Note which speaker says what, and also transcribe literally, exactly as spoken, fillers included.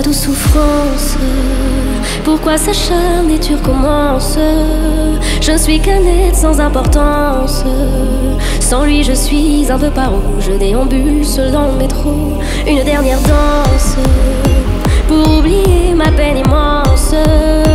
Speaker 1: douce souffrance. Pourquoi s'acharner, tu recommences? Je ne suis qu'un être sans importance. Sans lui je suis un peu paro. Je déambule seul dans le métro. Une dernière danse pour oublier ma peine immense.